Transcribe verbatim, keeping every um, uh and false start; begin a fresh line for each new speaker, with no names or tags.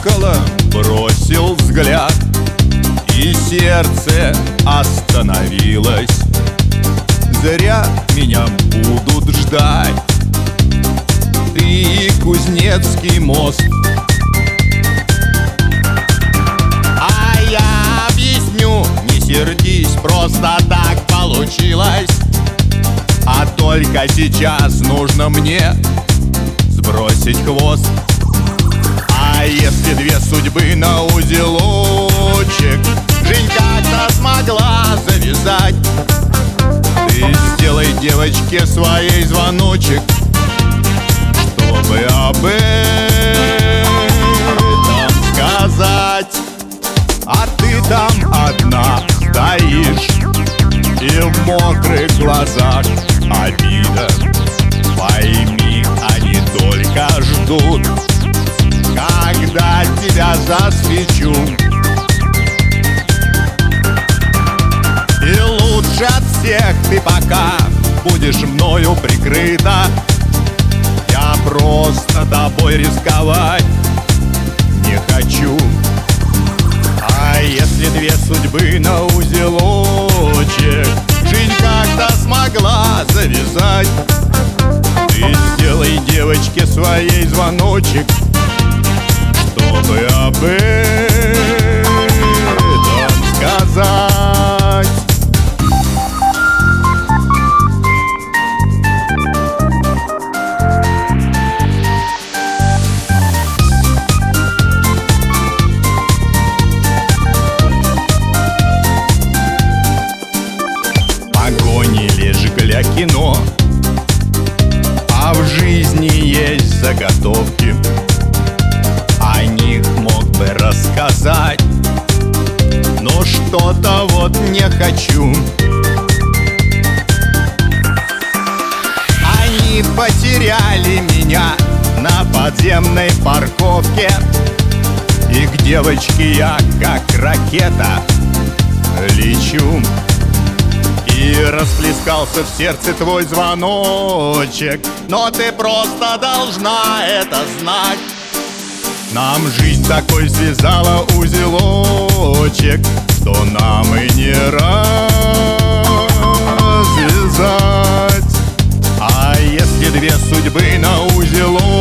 зеркало бросил взгляд, и сердце остановилось. Зря меня будут ждать. Ты и Кузнецкий мост. А я объясню, не сердись, просто так получилось. А только сейчас нужно мне сбросить хвост. А если две судьбы на узелочек жизнь как-то смогла завязать, ты сделай девочке своей звоночек, чтобы об этом сказать. А ты там одна стоишь, и в мокрых глазах обида. Пойми, они только ждут, когда тебя засвечу. И лучше от всех ты пока будешь мною прикрыта. Я просто тобой рисковать не хочу. А если две судьбы на узелочек жизнь как-то смогла завязать, ты сделай девочке своей звоночек, чтобы об этом сказать. Погони лишь для кино, а в жизни есть заготовки. О них мог бы рассказать, но что-то вот не хочу. Они потеряли меня на подземной парковке, и к девочке я как ракета лечу. И расплескался в сердце твой звоночек, но ты просто должна это знать. Нам жизнь такой связала узелочек, что нам и не развязать. А если две судьбы на узелочек